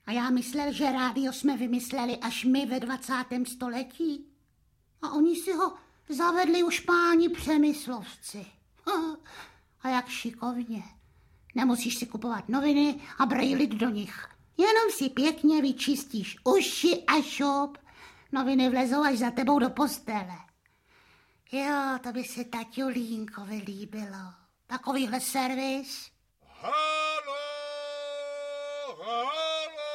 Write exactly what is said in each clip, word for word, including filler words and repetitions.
A já myslel, že rádio jsme vymysleli až my ve dvacátém století. A oni si ho zavedli už páni Přemyslovci. A jak šikovně. Nemusíš si kupovat noviny a brejlit do nich. Jenom si pěkně vyčistíš uši a šup. Noviny vlezou až za tebou do postele. Jo, to by se taťulínkovi líbilo. Takovýhle servis. Halo, halo!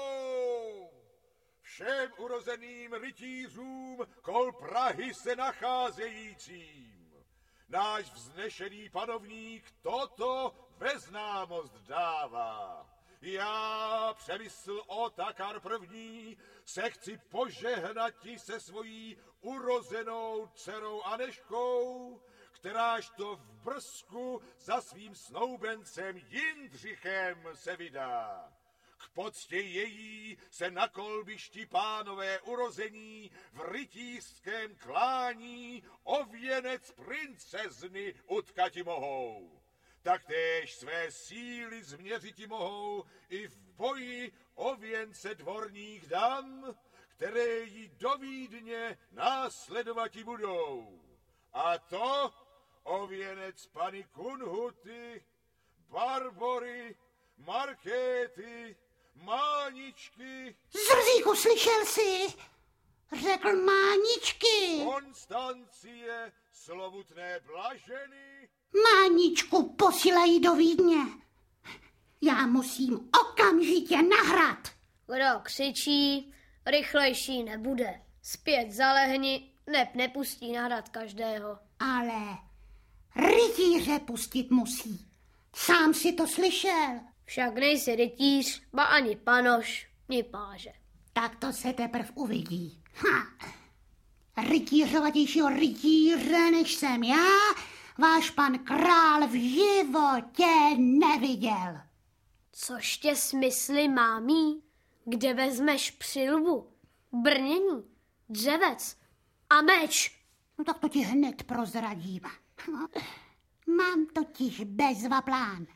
Všem urozeným rytířům kol Prahy se nacházejícím. Náš vznešený panovník toto ve známost dává. Já, Přemysl Otakar první, se chci požehnati se svojí urozenou dcerou Anežkou, kteráž to v Brzku za svým snoubencem Jindřichem se vydá. K poctě její se na kolbišti pánové urození v rytířském klání o věnec princezny utkati mohou. Taktéž své síly změřiti mohou i v boji o věnce dvorních dam, které jí do Vídně následovati budou. A to o věnec Pany Kunhuty, Barbory, Markéty, Máničky. Zrzíku, slyšel jsi? Řekl Máničky. Konstancie, slovutné Blaženy. Máničku posílají do Vídně. Já musím okamžitě na hrad. Kdo křičí, rychlejší nebude. Zpět zalehni, neb nepustí na hrad každého. Ale rytíře pustit musí. Sám si to slyšel. Však nejsi rytíř, ba ani panoš, ni páže. Tak to se teprv uvidí. Ha. Rytířovatějšího rytíře, než jsem já, váš pan král v životě neviděl. Což tě smysly má mý? Kde vezmeš přilbu, brnění, dřevec a meč? No tak to ti hned prozradím. Mám totiž bezva plán.